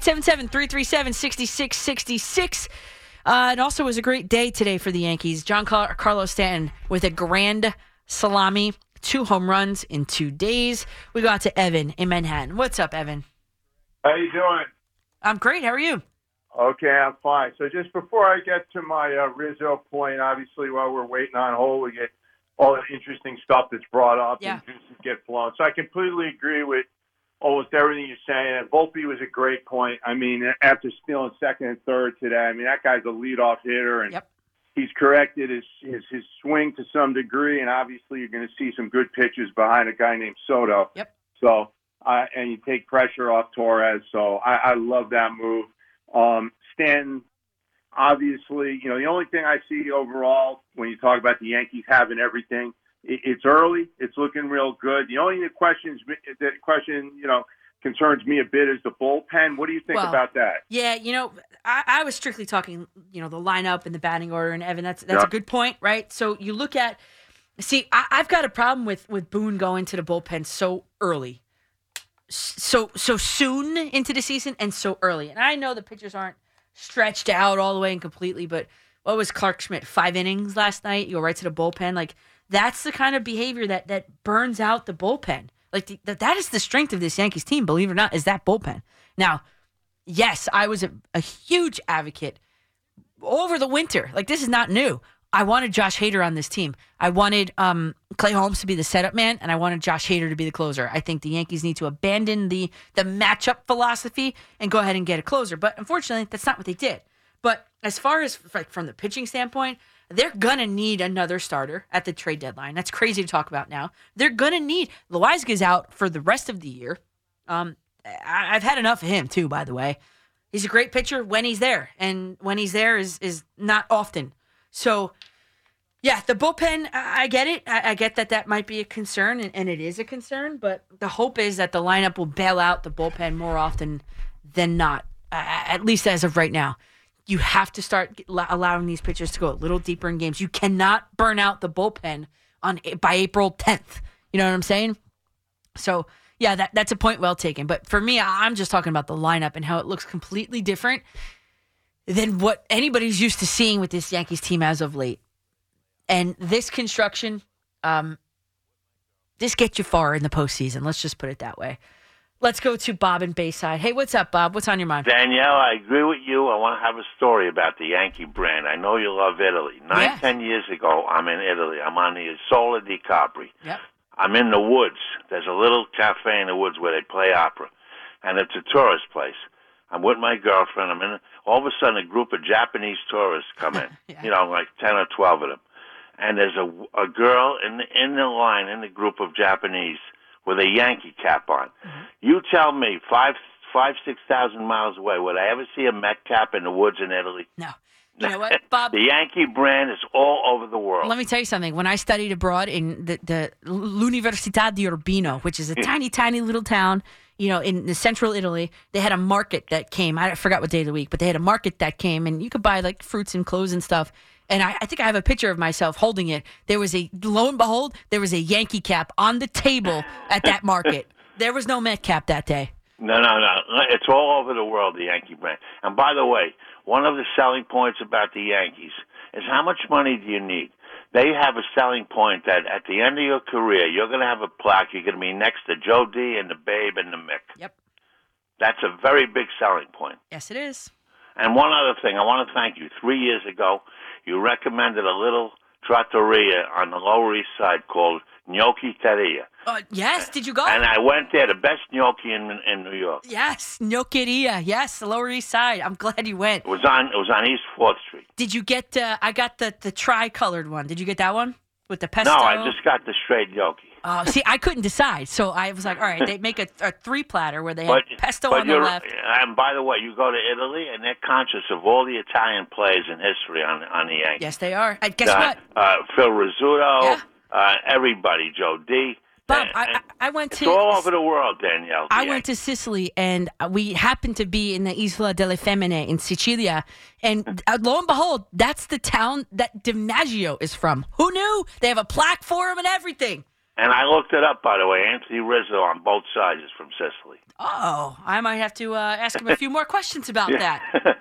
877-337-6666. It also was a great day today for the Yankees. Giancarlo Stanton with a grand salami, 2 home runs in 2 days. We got to Evan in Manhattan. What's up, Evan? How you doing? I'm great. How are you? Okay, I'm fine. So just before I get to my Rizzo point, obviously while we're waiting on hold, we get all the interesting stuff that's brought up and juices get flowing. So I completely agree with almost everything you're saying. And Volpe was a great point. I mean, after stealing second and third today, I mean, that guy's a leadoff hitter, and he's corrected his swing to some degree, and obviously you're going to see some good pitches behind a guy named Soto. So, and you take pressure off Torres. So I love that move. Stanton, obviously, the only thing I see overall when you talk about the Yankees having everything, it's early. It's looking real good. The only question, concerns me a bit is the bullpen. What do you think about that? Yeah, I was strictly talking, the lineup and the batting order, and Evan, that's a good point, right? So you look at, I've got a problem with Boone going to the bullpen so early. So soon into the season and so early. And I know the pitchers aren't stretched out all the way and completely, but what was Clark Schmidt, 5 innings last night? You go right to the bullpen. Like, that's the kind of behavior that burns out the bullpen. Like, that is the strength of this Yankees team, believe it or not, is that bullpen. Now, yes, I was a huge advocate over the winter. Like, this is not new. I wanted Josh Hader on this team. I wanted Clay Holmes to be the setup man, and I wanted Josh Hader to be the closer. I think the Yankees need to abandon the matchup philosophy and go ahead and get a closer. But unfortunately, that's not what they did. But as far as from the pitching standpoint, they're going to need another starter at the trade deadline. That's crazy to talk about now. They're going to need – Loaiza's out for the rest of the year. I've had enough of him too, by the way. He's a great pitcher when he's there, and when he's there is not often. So, yeah, the bullpen, I get it. I get that might be a concern, and it is a concern, but the hope is that the lineup will bail out the bullpen more often than not, at least as of right now. You have to start allowing these pitchers to go a little deeper in games. You cannot burn out the bullpen by April 10th. You know what I'm saying? So, yeah, that's a point well taken. But for me, I'm just talking about the lineup and how it looks completely different than what anybody's used to seeing with this Yankees team as of late. And this construction, this gets you far in the postseason. Let's just put it that way. Let's go to Bob in Bayside. Hey, what's up, Bob? What's on your mind? Danielle, I agree with you. I want to have a story about the Yankee brand. I know you love Italy. 10 years ago, I'm in Italy. I'm on the Isola di Capri. Yep. I'm in the woods. There's a little cafe in the woods where they play opera, and it's a tourist place. I'm with my girlfriend. All of a sudden, a group of Japanese tourists come in, like 10 or 12 of them. And there's a girl in the line, in the group of Japanese, with a Yankee cap on. Mm-hmm. You tell me, 6,000 miles away, would I ever see a Met cap in the woods in Italy? No. You know what, Bob? The Yankee brand is all over the world. Let me tell you something. When I studied abroad in the L'Università di Urbino, which is a tiny, tiny little town, in the central Italy, they had a market that came. I forgot what day of the week, but they had a market that came, and you could buy like fruits and clothes and stuff. And I think I have a picture of myself holding it. Lo and behold, there was a Yankee cap on the table at that market. There was no Met cap that day. No. It's all over the world, the Yankee brand. And by the way, one of the selling points about the Yankees is how much money do you need? they have a selling point that at the end of your career, you're going to have a plaque. You're going to be next to Joe D and the Babe and the Mick. Yep. That's a very big selling point. Yes, it is. And one other thing, I want to thank you. 3 years ago, you recommended a little trattoria on the Lower East Side called Gnocchi Teria. Yes, did you go? And I went there, the best gnocchi in New York. Yes, Gnoccheria. Yes, the Lower East Side. I'm glad you went. It was on East 4th Street. Did you get, I got the tri-colored one. Did you get that one? With the pesto? No, I just got the straight gnocchi. See, I couldn't decide, so I was like, all right, they make a 3-platter where they have pesto on the left. And by the way, you go to Italy, and they're conscious of all the Italian players in history on the Yankees. Yes, they are. Guess what? Phil Rizzuto, everybody, Joe D. Bob, I went to... It's all over the world, Danielle. I went to Sicily, and we happened to be in the Isola delle Femmine in Sicilia, and lo and behold, that's the town that DiMaggio is from. Who knew? They have a plaque for him and everything. And I looked it up, by the way. Anthony Rizzo on both sides is from Sicily. Oh, I might have to ask him a few more questions about that.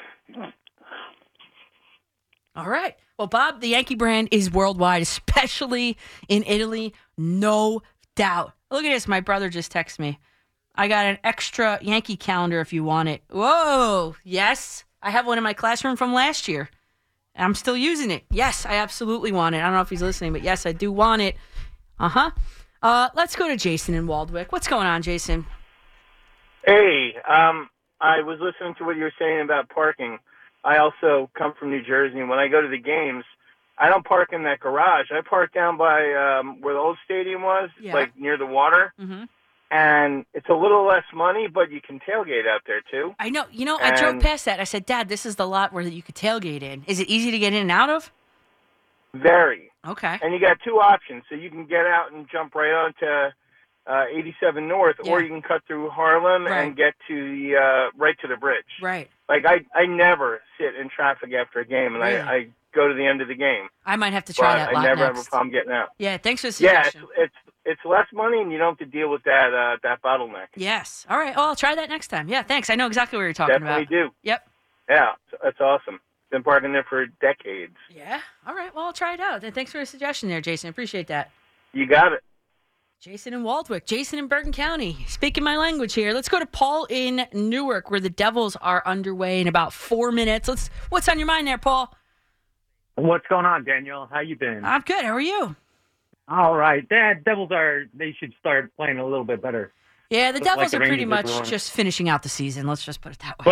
All right. Well, Bob, the Yankee brand is worldwide, especially in Italy, no doubt. Look at this. My brother just texted me. I got an extra Yankee calendar if you want it. Whoa. Yes. I have one in my classroom from last year. And I'm still using it. Yes, I absolutely want it. I don't know if he's listening, but yes, I do want it. Let's go to Jason in Waldwick. What's going on, Jason? Hey, I was listening to what you were saying about parking. I also come from New Jersey, and when I go to the games, I don't park in that garage. I park down by where the old stadium was, like near the water. Mm-hmm. And it's a little less money, but you can tailgate out there, too. I know. I drove past that. I said, Dad, this is the lot where you could tailgate in. Is it easy to get in and out of? Very. Okay. And you got two options. So you can get out and jump right onto 87 North, or you can cut through Harlem and get to the right to the bridge. Right. Like, I never sit in traffic after a game, and I go to the end of the game. I might have to try that lot I never next. have a problem getting out. Yeah, thanks for the suggestion. Yeah, it's less money, and you don't have to deal with that bottleneck. Yes. All right. Well, I'll try that next time. Yeah, thanks. I know exactly what you're talking about. Definitely do. Yep. Yeah, that's awesome. Been parking there for decades. Yeah. All right. Well, I'll try it out. And thanks for the suggestion there, Jason. Appreciate that. You got it. Jason in Waldwick. Jason in Bergen County. Speaking my language here. Let's go to Paul in Newark, where the Devils are underway in about 4 minutes. What's on your mind there, Paul? What's going on, Danielle? How you been? I'm good. How are you? All right. Devils they should start playing a little bit better. Yeah, the Devils are pretty much just finishing out the season. Let's just put it that way.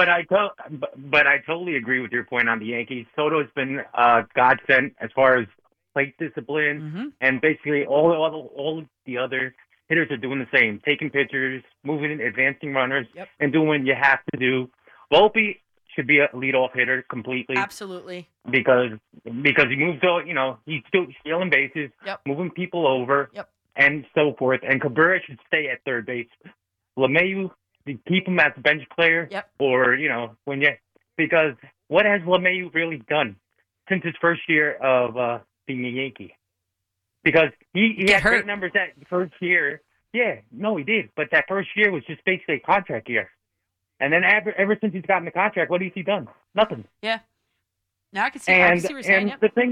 But I totally agree with your point on the Yankees. Soto's been godsend as far as plate discipline, and basically all the other hitters are doing the same, taking pitchers, moving, advancing runners, and doing what you have to do. Volpe should be a leadoff hitter completely. Absolutely. Because he moves, he's still stealing bases, moving people over. And so forth. And Cabrera should stay at third base. LeMahieu, keep him as a bench player. Or, because what has LeMahieu really done since his first year of being a Yankee? Because he had great numbers that first year. Yeah, no, he did. But that first year was just basically a contract year. And then ever since he's gotten the contract, what has he done? Nothing. Yeah. Now I can see what you're saying. And the thing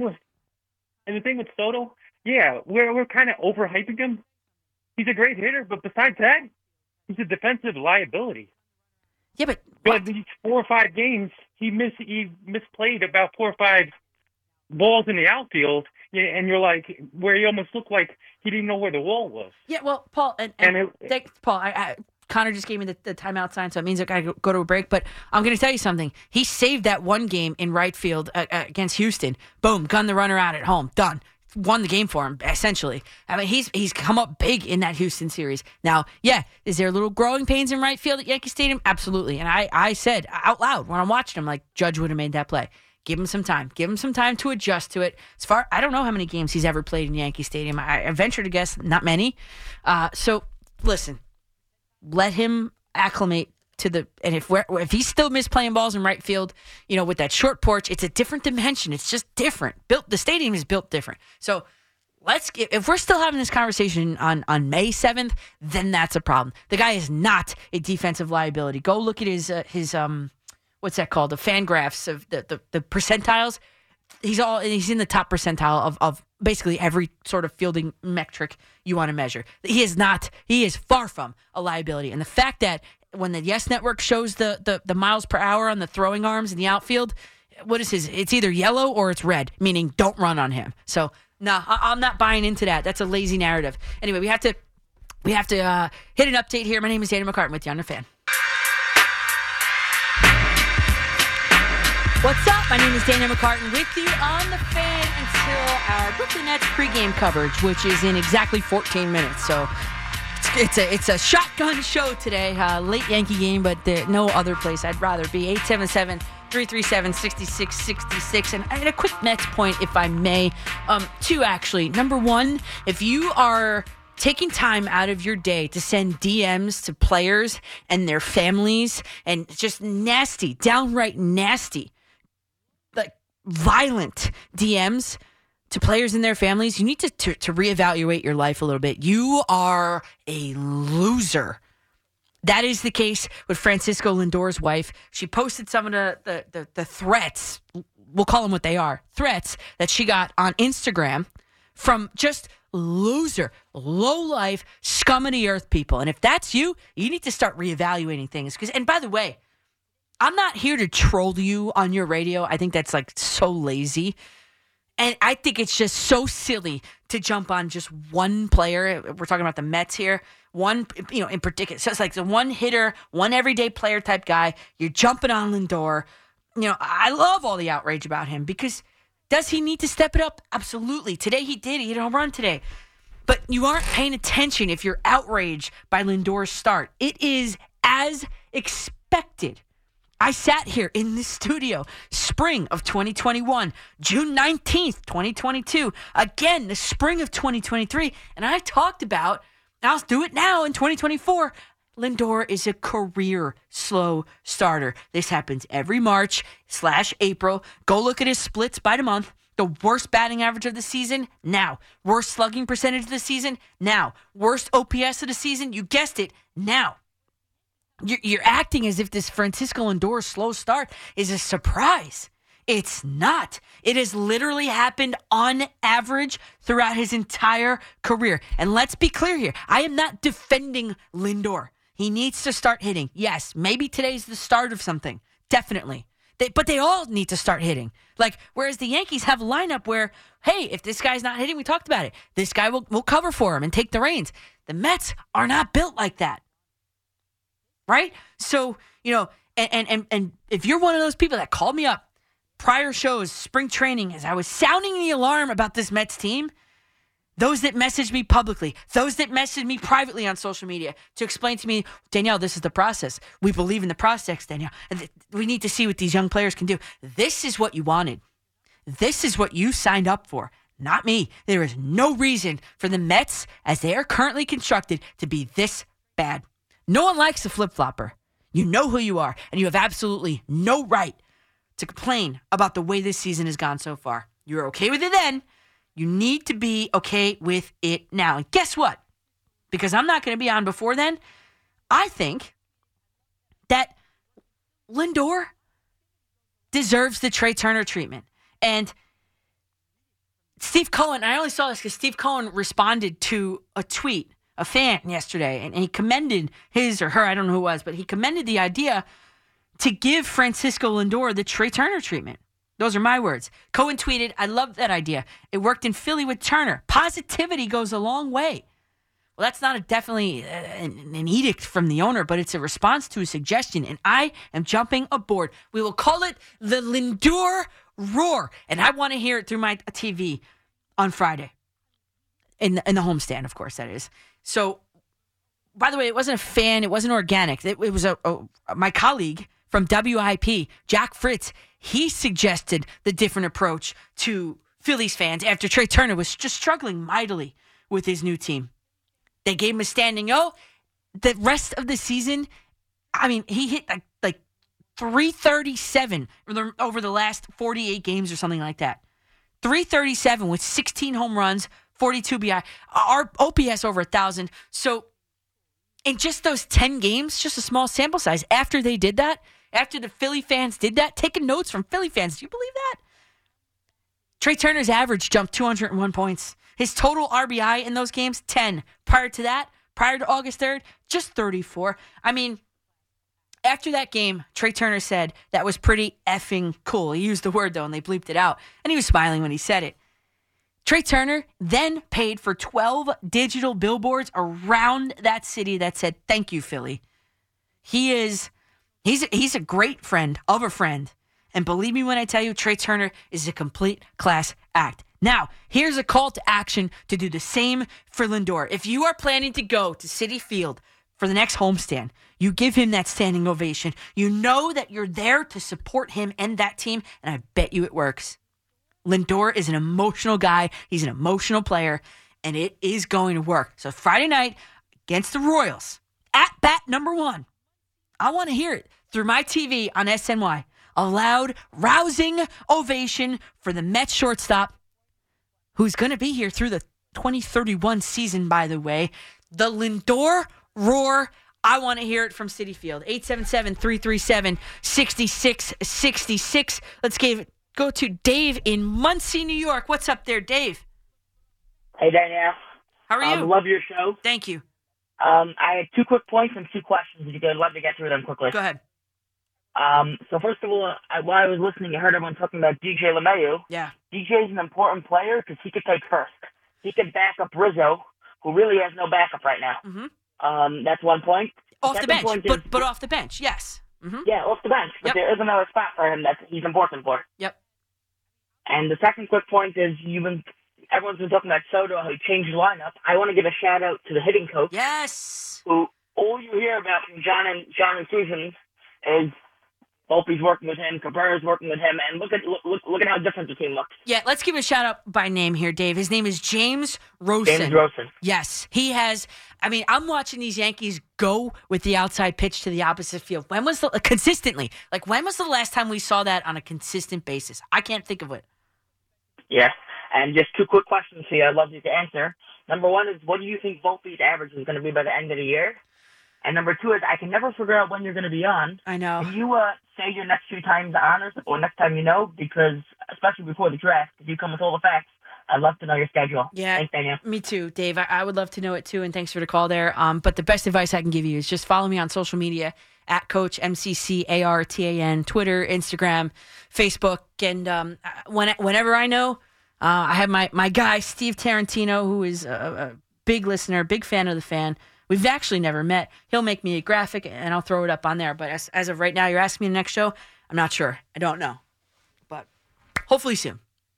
with Soto, yeah, we're kind of overhyping him. He's a great hitter, but besides that, he's a defensive liability. Yeah, but these 4 or 5 games, he misplayed about 4 or 5 balls in the outfield, and you're like, where he almost looked like he didn't know where the wall was. Yeah, well, Paul, Paul, Connor just gave me the timeout sign, so it means I got to go to a break. But I'm going to tell you something. He saved that one game in right field against Houston. Boom, gunned the runner out at home. Done. Won the game for him, essentially. I mean, he's come up big in that Houston series. Now, is there little growing pains in right field at Yankee Stadium? Absolutely. And I said out loud when I'm watching him, like, Judge would have made that play. Give him some time. Give him some time to adjust to it. I don't know how many games he's ever played in Yankee Stadium. I venture to guess not many. So, listen, let him acclimate to and if he's still misplaying balls in right field, with that short porch, it's a different dimension. It's just different. The stadium is built different. So if we're still having this conversation on May 7th, then that's a problem. The guy is not a defensive liability. Go look at his what's that called? The fan graphs of the percentiles. he's in the top percentile of basically every sort of fielding metric you want to measure. He is far from a liability. And the fact that when the Yes Network shows the miles per hour on the throwing arms in the outfield, what is his? It's either yellow or it's red, meaning don't run on him. So no, I'm not buying into that. That's a lazy narrative. Anyway, we have to hit an update here. My name is Daniel McCartan with you on The Fan. What's up? My name is Daniel McCartan with you on The Fan until our Brooklyn Nets pregame coverage, which is in exactly 14 minutes. So it's a shotgun show today. Late Yankee game, but no other place I'd rather be. 877-337-6666. And a quick Nets point, if I may. Two, actually. Number one, if you are taking time out of your day to send DMs to players and their families and just nasty, downright nasty, like violent DMs to players and their families, you need to reevaluate your life a little bit. You are a loser. That is the case with Francisco Lindor's wife. She posted some of the threats, we'll call them what they are, threats that she got on Instagram from just loser, low-life, scum of the earth people. And if that's you, you need to start reevaluating things. And by the way, I'm not here to troll you on your radio. I think that's like so lazy. And I think it's just so silly to jump on just one player. We're talking about the Mets here. One, in particular. So it's like the one hitter, one everyday player type guy. You're jumping on Lindor. I love all the outrage about him because does he need to step it up? Absolutely. Today he did. He hit a home run today. But you aren't paying attention if you're outraged by Lindor's start. It is as expected. I sat here in the studio, spring of 2021, June 19th, 2022, again, the spring of 2023, and I talked about, I'll do it now in 2024, Lindor is a career slow starter. This happens every March/April. Go look at his splits by the month. The worst batting average of the season, now. Worst slugging percentage of the season, now. Worst OPS of the season, you guessed it, now. You're acting as if this Francisco Lindor slow start is a surprise. It's not. It has literally happened on average throughout his entire career. And let's be clear here. I am not defending Lindor. He needs to start hitting. Yes, maybe today's the start of something. Definitely. But they all need to start hitting. Like, whereas the Yankees have a lineup where, hey, if this guy's not hitting, we talked about it. This guy will cover for him and take the reins. The Mets are not built like that. Right? So, and if you're one of those people that called me up prior shows, spring training, as I was sounding the alarm about this Mets team, those that messaged me publicly, those that messaged me privately on social media to explain to me, Danielle, this is the process. We believe in the process, Danielle. We need to see what these young players can do. This is what you wanted. This is what you signed up for. Not me. There is no reason for the Mets, as they are currently constructed, to be this bad. No one likes a flip-flopper. You know who you are, and you have absolutely no right to complain about the way this season has gone so far. You were okay with it then. You need to be okay with it now. And guess what? Because I'm not going to be on before then, I think that Lindor deserves the Trey Turner treatment. And Steve Cohen, I only saw this because Steve Cohen responded to a tweet, a fan yesterday, and he commended his or her, I don't know who it was, but he commended the idea to give Francisco Lindor the Trey Turner treatment. Those are my words. Cohen tweeted, I love that idea. It worked in Philly with Turner. Positivity goes a long way. Well, that's not definitely an edict from the owner, but it's a response to a suggestion, and I am jumping aboard. We will call it the Lindor Roar, and I want to hear it through my TV on Friday. In the homestand, of course, that is. So, by the way, it wasn't a fan. It wasn't organic. It was my colleague from WIP, Jack Fritz. He suggested the different approach to Phillies fans after Trey Turner was just struggling mightily with his new team. They gave him a standing O. The rest of the season, I mean, he hit like 337 over the last 48 games or something like that. 337 with 16 home runs, 42 BI. Our OPS over 1,000. So in just those 10 games, just a small sample size, after they did that, after the Philly fans did that, taking notes from Philly fans, do you believe that? Trey Turner's average jumped 201 points. His total RBI in those games, 10. Prior to that, prior to August 3rd, just 34. I mean, after that game, Trey Turner said that was pretty effing cool. He used the word, though, and they bleeped it out. And he was smiling when he said it. Trey Turner then paid for 12 digital billboards around that city that said, "Thank you, Philly." He's a great friend of a friend. And believe me when I tell you, Trey Turner is a complete class act. Now, here's a call to action to do the same for Lindor. If you are planning to go to Citi Field for the next homestand, you give him that standing ovation. You know that you're there to support him and that team, and I bet you it works. Lindor is an emotional guy. He's an emotional player, and it is going to work. So Friday night against the Royals, at bat number 1, I want to hear it through my TV on SNY. A loud, rousing ovation for the Mets shortstop, who's going to be here through the 2031 season, by the way. The Lindor roar. I want to hear it from Citi Field. 877-337-6666. Let's go to Dave in Muncie, New York. What's up there, Dave? Hey, Danielle. How are you? Love your show. Thank you. I had 2 quick points and 2 questions. If you could, love to get through them quickly. Go ahead. So first of all, while I was listening, I heard everyone talking about DJ LeMahieu. Yeah. DJ is an important player because he could take first. He could back up Rizzo, who really has no backup right now. Mm-hmm. That's one point. Off the bench, but off the bench, yes. Mm-hmm. Yeah, off the bench. But there is another spot for him that he's important for. Yep. And the second quick point is everyone's been talking about Soto, how he changed the lineup. I want to give a shout out to the hitting coach. Yes. Who all you hear about from John and Susan is Volpe's working with him, Cabrera's working with him, and look at how different the team looks. Yeah, let's give a shout out by name here, Dave. His name is James Rosen. James Rosen. Yes, he has. I mean, I'm watching these Yankees go with the outside pitch to the opposite field. When was consistently? Like, when was the last time we saw that on a consistent basis? I can't think of it. Yeah, and just 2 quick questions for you. I'd love you to answer. Number 1 is, what do you think Volpe's average is going to be by the end of the year? And number 2 is, I can never figure out when you're going to be on. I know. Can you say your next few times on or next time you know? Because, especially before the draft, if you come with all the facts, I'd love to know your schedule. Yeah, thanks, Daniel. Me too, Dave. I would love to know it too, and thanks for the call there. But the best advice I can give you is just follow me on social media at Coach MCCARTAN, Twitter, Instagram, Facebook, and whenever I know, I have my guy Steve Tarantino, who is a big listener, big fan of the fan. We've actually never met. He'll make me a graphic, and I'll throw it up on there. But as of right now, you're asking me the next show, I'm not sure. I don't know. But hopefully soon.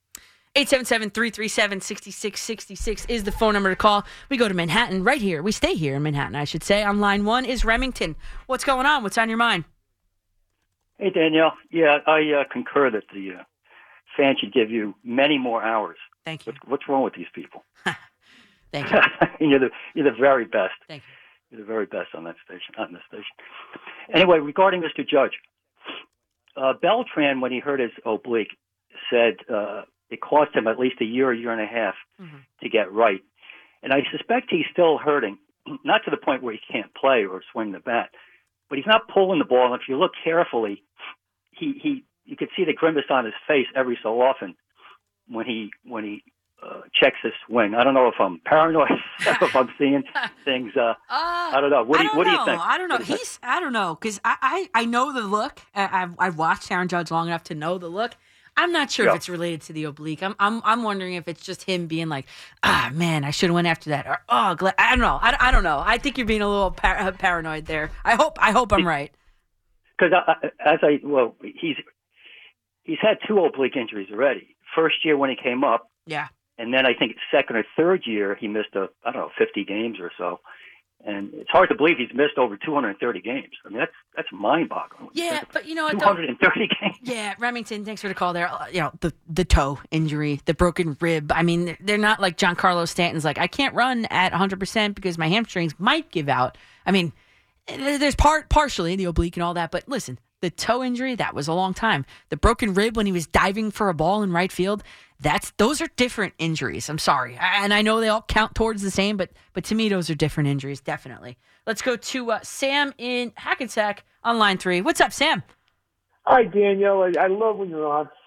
877-337-6666 is the phone number to call. We go to Manhattan right here. We stay here in Manhattan, I should say. On line 1 is Remington. What's going on? What's on your mind? Hey, Danielle. Yeah, I concur that the fans should give you many more hours. Thank you. What's wrong with these people? Thank you. You're the very best. Thank you. You're the very best on that station, on this station. Anyway, regarding Mr. Judge, Beltran, when he hurt his oblique, said it cost him at least a year and a half to get right. And I suspect he's still hurting, not to the point where he can't play or swing the bat, but he's not pulling the ball. And if you look carefully, you could see the grimace on his face every so often when he checks his swing. I don't know if I'm paranoid, if I'm seeing things. I don't know. What do you think? I don't know. I don't know, because I know the look. I've watched Aaron Judge long enough to know the look. I'm not sure if it's related to the oblique. I'm wondering if it's just him being like, man, I should have went after that. Or I don't know. I don't know. I think you're being a little paranoid there. I hope I'm right. Because he's had 2 oblique injuries already. First year when he came up. Yeah. And then I think second or third year he missed 50 games or so. And it's hard to believe he's missed over 230 games. I mean, that's mind-boggling. Yeah, but you know what? 230 games. Yeah, Remington, thanks for the call there. The toe injury, the broken rib. I mean, they're not like Giancarlo Stanton's like, I can't run at 100% because my hamstrings might give out. I mean, there's partially the oblique and all that, but listen, the toe injury, that was a long time. The broken rib when he was diving for a ball in right field, those are different injuries. I'm sorry. And I know they all count towards the same, but to me, those are different injuries, definitely. Let's go to Sam in Hackensack on line 3. What's up, Sam? Hi, Danielle. I love when you're on.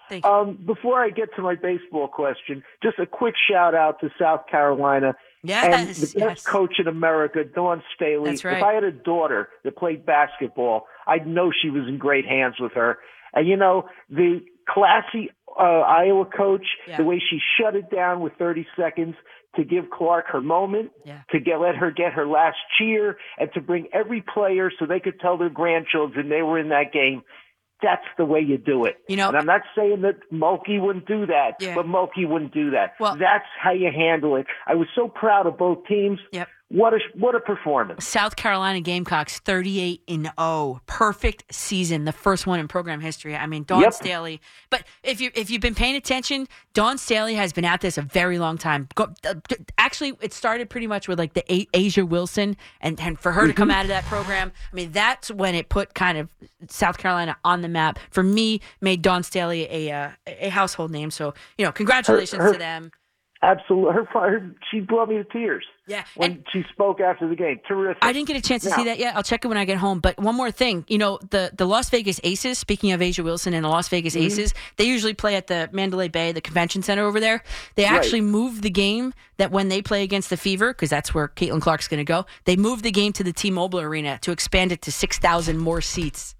Thank you. Before I get to my baseball question, just a quick shout out to South Carolina. And the best coach in America, Dawn Staley. That's right. If I had a daughter that played basketball, I'd know she was in great hands with her. And, you know, the classy Iowa coach, the way she shut it down with 30 seconds to give Clark her moment, to let her get her last cheer, and to bring every player so they could tell their grandchildren they were in that game. That's the way you do it. You know, and I'm not saying that Mulkey wouldn't do that, but Mulkey wouldn't do that. Well, that's how you handle it. I was so proud of both teams. Yep. What a performance. South Carolina Gamecocks 38-0. Perfect season. The first one in program history. I mean, Dawn Staley. But if you've been paying attention, Dawn Staley has been at this a very long time. Actually, it started pretty much with like the Asia Wilson, and for her to come out of that program, I mean, that's when it put kind of South Carolina on the map. For me, made Dawn Staley a household name. So, you know, congratulations to them. Absolutely. She brought me to tears. Yeah. When she spoke after the game. Terrific. I didn't get a chance to see that yet. I'll check it when I get home. But one more thing. You know, the Las Vegas Aces, speaking of Asia Wilson and the Las Vegas Aces, they usually play at the Mandalay Bay, the convention center over there. They actually moved the game that when they play against the Fever, because that's where Caitlin Clark's going to go, they moved the game to the T-Mobile Arena to expand it to 6,000 more seats.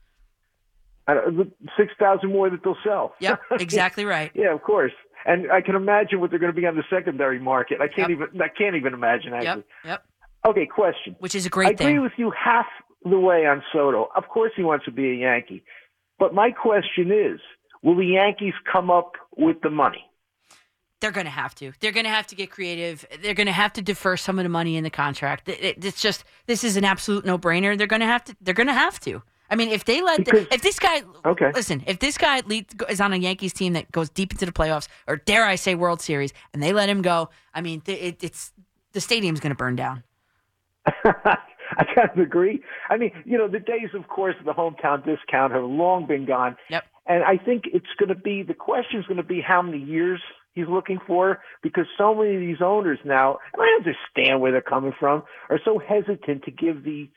6,000 more that they'll sell. Yep, exactly right. Yeah, of course. And I can imagine what they're going to be on the secondary market. I can't even imagine, actually. Yep. Okay, question. Which is a great thing. I agree with you half the way on Soto. Of course he wants to be a Yankee. But my question is, will the Yankees come up with the money? They're going to have to. They're going to have to get creative. They're going to have to defer some of the money in the contract. It's just, this is an absolute no-brainer. They're going to have to. I mean, if they if this guy, listen, if this guy is on a Yankees team that goes deep into the playoffs, or dare I say World Series, and they let him go, I mean, it's the stadium's going to burn down. I kind of agree. I mean, you know, the days, of course, of the hometown discount have long been gone. Yep. And I think the question's going to be how many years he's looking for, because so many of these owners now, and I understand where they're coming from, are so hesitant to give the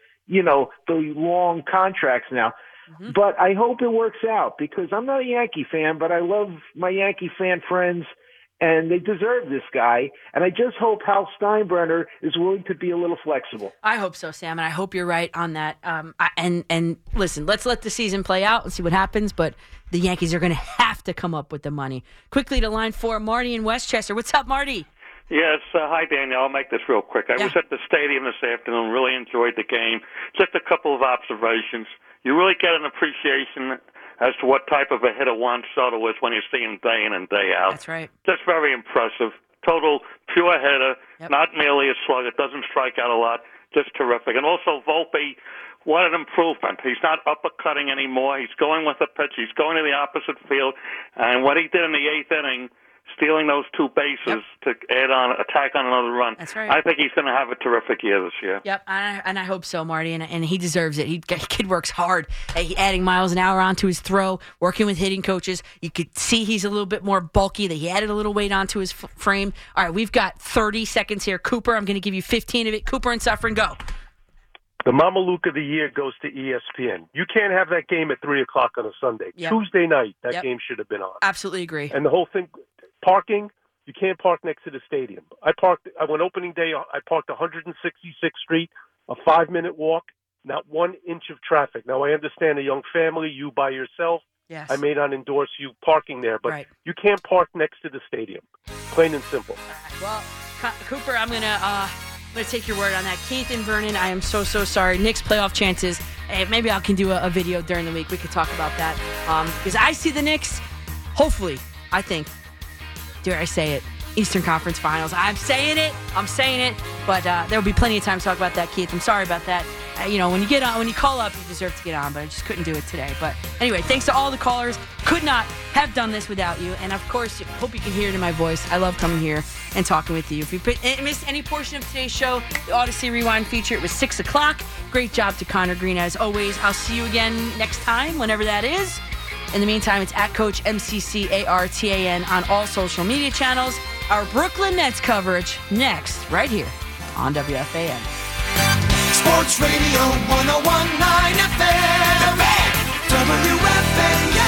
long contracts now. But I hope it works out, because I'm not a Yankee fan, but I love my Yankee fan friends, and they deserve this guy. And I just hope Hal Steinbrenner is willing to be a little flexible. I hope so, Sam, and I hope you're right on that. And listen, let's let the season play out and see what happens, but the Yankees are going to have to come up with the money. Quickly to line 4, Marty in Westchester. What's up, Marty? Yes, hi, Danielle. I'll make this real quick. I was at the stadium this afternoon, really enjoyed the game. Just a couple of observations. You really get an appreciation as to what type of a hitter Juan Soto is when you see him day in and day out. That's right. Just very impressive. Total pure hitter, not merely a slugger, doesn't strike out a lot, just terrific. And also Volpe, what an improvement. He's not uppercutting anymore. He's going with the pitch. He's going to the opposite field. And what he did in the 8th inning, stealing those 2 bases to attack on another run. That's right. I think he's going to have a terrific year this year. Yep, and I hope so, Marty, and he deserves it. Kid works hard, adding miles an hour onto his throw, working with hitting coaches. You could see he's a little bit more bulky, that he added a little weight onto his frame. All right, we've got 30 seconds here. Cooper, I'm going to give you 15 of it. Cooper and Suffern, go. The Mama Luke of the year goes to ESPN. You can't have that game at 3 o'clock on a Sunday. Tuesday night, that game should have been on. Absolutely agree. And the whole thing, parking, you can't park next to the stadium. When opening day, I parked 166th Street, a 5-minute walk, not 1 inch of traffic. Now, I understand a young family, you by yourself. Yes. I may not endorse you parking there, but you can't park next to the stadium. Plain and simple. Well, Cooper, I'm going to take your word on that. Keith and Vernon, I am so sorry. Knicks playoff chances. Hey, maybe I can do a video during the week. We could talk about that. Because I see the Knicks, hopefully, I think, dare I say it, Eastern Conference Finals. I'm saying it, but there'll be plenty of time to talk about that, Keith. I'm sorry about that. When you call up, you deserve to get on, but I just couldn't do it today. But anyway, thanks to all the callers. Could not have done this without you. And of course, hope you can hear it in my voice. I love coming here and talking with you. If you missed any portion of today's show, the Odyssey Rewind feature, it was 6 o'clock. Great job to Connor Green, as always. I'll see you again next time, whenever that is. In the meantime, it's at Coach MCCARTAN on all social media channels. Our Brooklyn Nets coverage next, right here on WFAN. Sports Radio 101.9 FM. WFAN.